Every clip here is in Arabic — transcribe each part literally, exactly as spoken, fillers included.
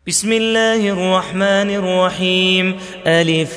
بسم الله الرحمن الرحيم. ألف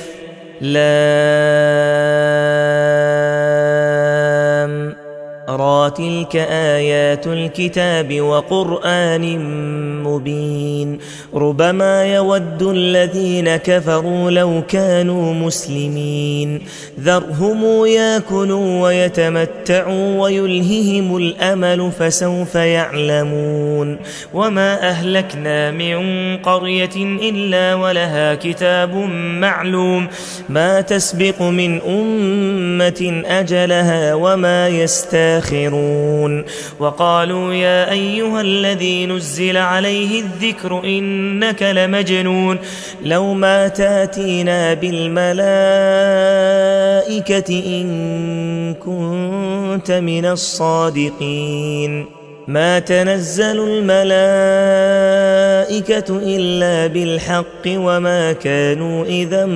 لام را تلك آيات الكتاب وقرآن مبين. ربما يود الذين كفروا لو كانوا مسلمين. ذرهم ياكلوا ويتمتعوا ويلههم الأمل فسوف يعلمون. وما أهلكنا من قرية إلا ولها كتاب معلوم ما تسبق من أمة أجلها وما يستاخرون. وقالوا يا أيها الذي نزل عليه الذكر إنك لمجنون لو ما تاتينا بالملائكة إن كنت من الصادقين. ما تنزل الملائكة إلا بالحق وما كانوا إذا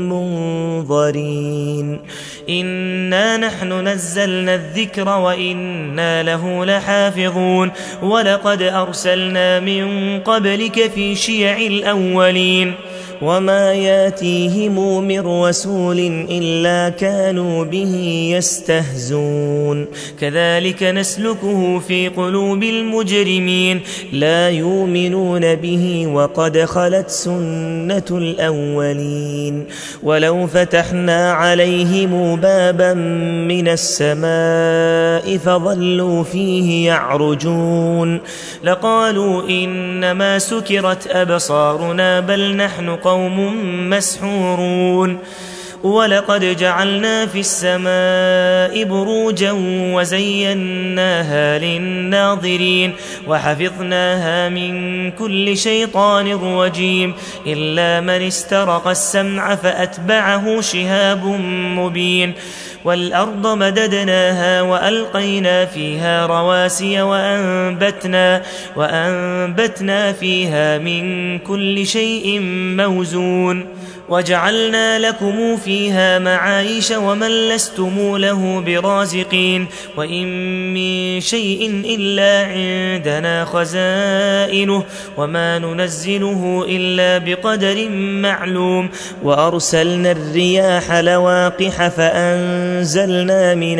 منظرين. إنا نحن نزلنا الذكر وإنا له لحافظون. ولقد أرسلنا من قبلك في شيع الأولين وما ياتيهم من رسول إلا كانوا به يستهزون. كذلك نسلكه في قلوب المجرمين لا يؤمنون به وقد خلت سنة الأولين. ولو فتحنا عليهم بابا من السماء فظلوا فيه يعرجون لقالوا إنما سكرت أبصارنا بل نحن قوم مسحورون. ولقد جعلنا في السماء بروجا وزيناها للناظرين وحفظناها من كل شيطان رجيم إلا من استرق السمع فأتبعه شهاب مبين. والأرض مددناها وألقينا فيها رواسي وأنبتنا, وأنبتنا فيها من كل شيء موزون. وجعلنا لكم فيها معايش ومن لستم له برازقين. وإن من شيء إلا عندنا خزائنه وما ننزله إلا بقدر معلوم. وأرسلنا الرياح لواقح فأنزلنا من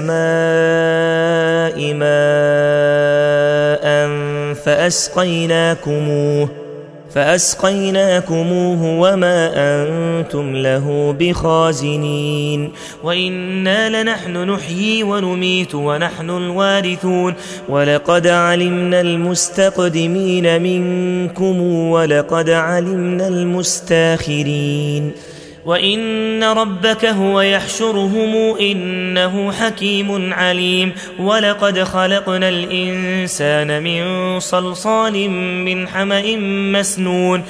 السماء ماء فأسقيناكموه فأسقيناكموه وما أنتم له بخازنين. وإنا لنحن نحيي ونميت ونحن الوارثون. ولقد علمنا المستقدمين منكم ولقد علمنا المستاخرين. وإن ربك هو يحشرهم إنه حكيم عليم. ولقد خلقنا الإنسان من صلصال من حمأ مسنون.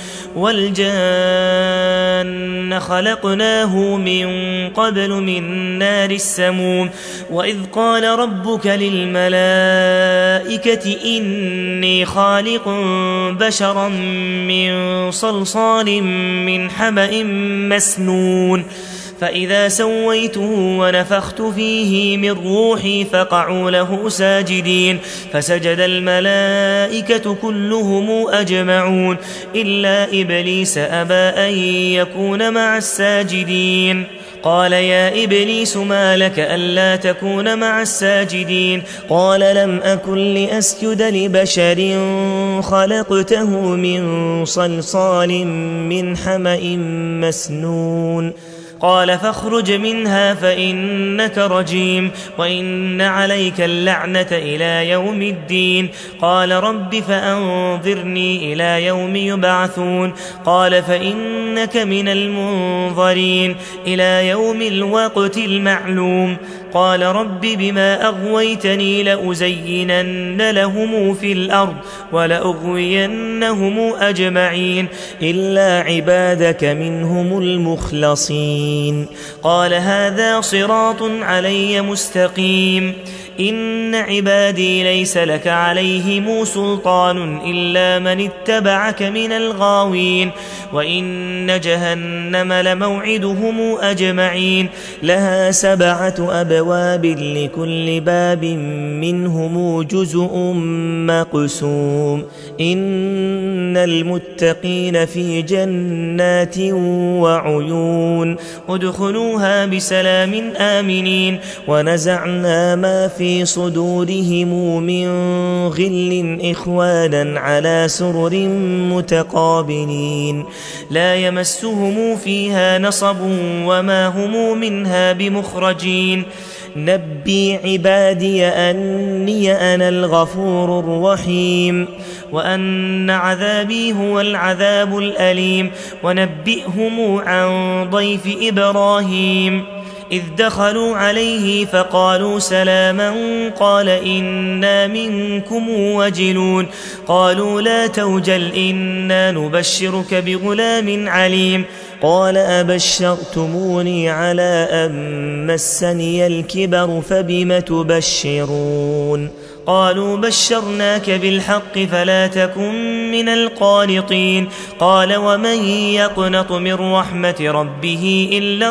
والجان خلقناه من قبل من نار السموم. وإذ قال ربك للملائكة إني خالق بشرا من صلصال من حمأ مسنون فإذا سويته ونفخت فيه من روحي فقعوا له ساجدين. فسجد الملائكة كلهم أجمعون إلا إبليس أبى أن يكون مع الساجدين. قال يا إبليس ما لك ألا تكون مع الساجدين؟ قال لم أكن لأسجد لبشر خلقته من صلصال من حمأ مسنون. قال فاخرج منها فإنك رجيم وإن عليك اللعنة إلى يوم الدين. قال رب فأنظرني إلى يوم يبعثون. قال فإنك من المنظرين إلى يوم الوقت المعلوم. قال رب بما أغويتني لأزينن لهم في الأرض ولأغوينهم أجمعين إلا عبادك منهم المخلصين. قال هذا صراط علي مستقيم. إن عبادي ليس لك عليهم سلطان إلا من اتبعك من الغاوين وإن جهنم لموعدهم أجمعين لها سبعة أبواب لكل باب منهم جزء مقسوم إن المتقين في جنات وعيون ادخلوها بسلام آمنين ونزعنا ما في صدورهم من غل إخوانا على سرر متقابلين لا يمسهم فيها نصب وما هم منها بمخرجين نبي عبادي أني أنا الغفور الرحيم وأن عذابي هو العذاب الأليم ونبئهم عن ضيف إبراهيم إذ دخلوا عليه فقالوا سلاما قال إنا منكم وجلون قالوا لا توجل إنا نبشرك بغلام عليم قال أبشرتموني على أن مسني الكبر فبم تبشرون قالوا بشرناك بالحق فلا تكن من القانطين قال ومن يقنط من رحمة ربه إلا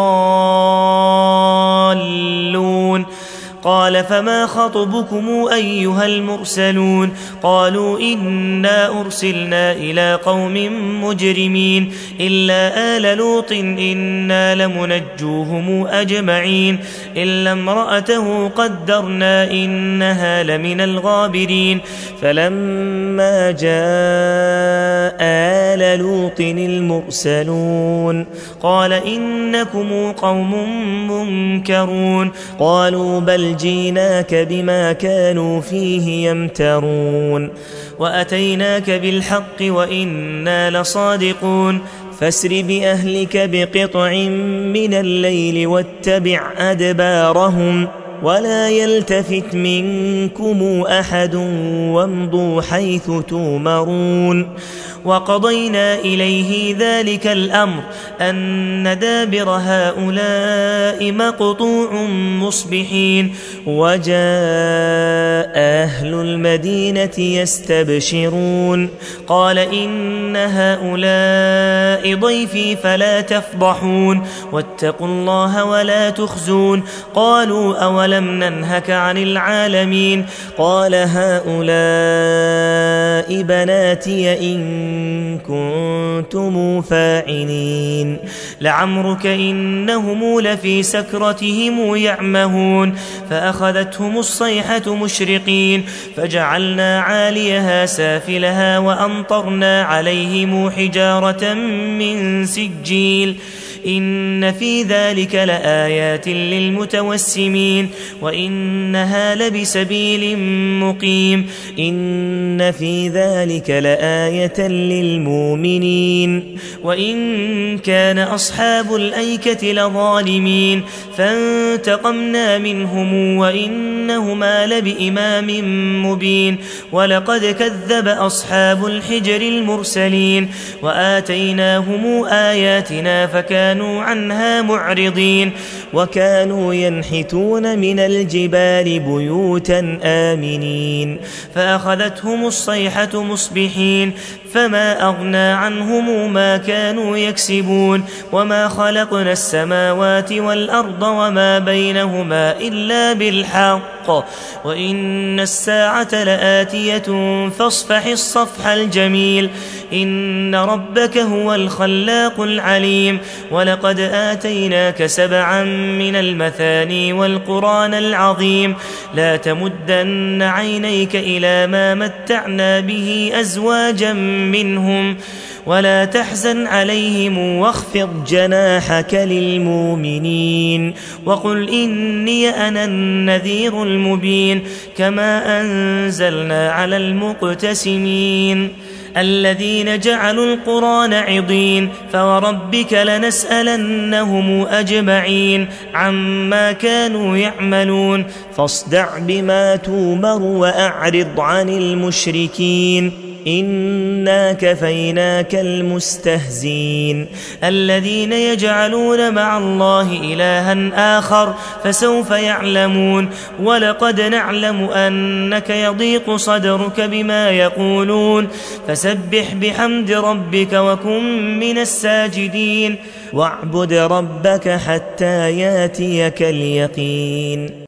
الضالون قال فما خطبكم أيها المرسلون قالوا إنا أرسلنا إلى قوم مجرمين إلا آل لوط إنا لمنجوهم أجمعين إلا امرأته قدرنا إنها لمن الغابرين فلما جاء آل لوط المرسلون قال إنكم قوم منكرون قالوا بل جيناك بما كانوا فيه يمترون وأتيناك بالحق وإنا لصادقون فاسر بأهلك بقطع من الليل واتبع أدبارهم ولا يلتفت منكم أحد وامضوا حيث تؤمرون وقضينا إليه ذلك الأمر أن دابر هؤلاء مقطوع مصبحين وجاء أهل المدينة يستبشرون قال إن هؤلاء ضيفي فلا تفضحون واتقوا الله ولا تخزون قالوا أولم ننهك عن العالمين قال هؤلاء بناتي إن كنتم فاعلين لعمرك إنهم لفي سكرتهم يعمهون فأخذتهم الصيحة مشرقين فجعلنا عاليها سافلها وأمطرنا عليهم حجارة من سجيل إن في ذلك لآيات للمتوسمين وإنها لبسبيل مقيم إن في ذلك لآية للمؤمنين وإن كان أصحاب الأيكة لظالمين فانتقمنا منهم وإنهما لبإمام مبين ولقد كذب أصحاب الحجر المرسلين وآتيناهم آياتنا فكانوا عنها معرضين وكانوا ينحتون من الجبال بيوتا آمنين فأخذتهم الصيحة مصبحين فما أغنى عنهم ما كانوا يكسبون وما خلقنا السماوات والأرض وما بينهما إلا بالحق وإن الساعة لآتية فاصفح الصفح الجميل إن ربك هو الخلاق العليم ولقد آتيناك سبعا من المثاني والقرآن العظيم لا تمدن عينيك إلى ما متعنا به أزواجا منهم ولا تحزن عليهم واخفض جناحك للمؤمنين وقل إني أنا النذير المبين كما أنزلنا على المقتسمين الذين جعلوا القرآن عضين فوربك لنسألنهم أجمعين عما كانوا يعملون فاصدع بما تومر وأعرض عن المشركين إنا كفيناك المستهزين الذين يجعلون مع الله إلها آخر فسوف يعلمون ولقد نعلم أنك يضيق صدرك بما يقولون فسبح بحمد ربك وكن من الساجدين واعبد ربك حتى ياتيك اليقين.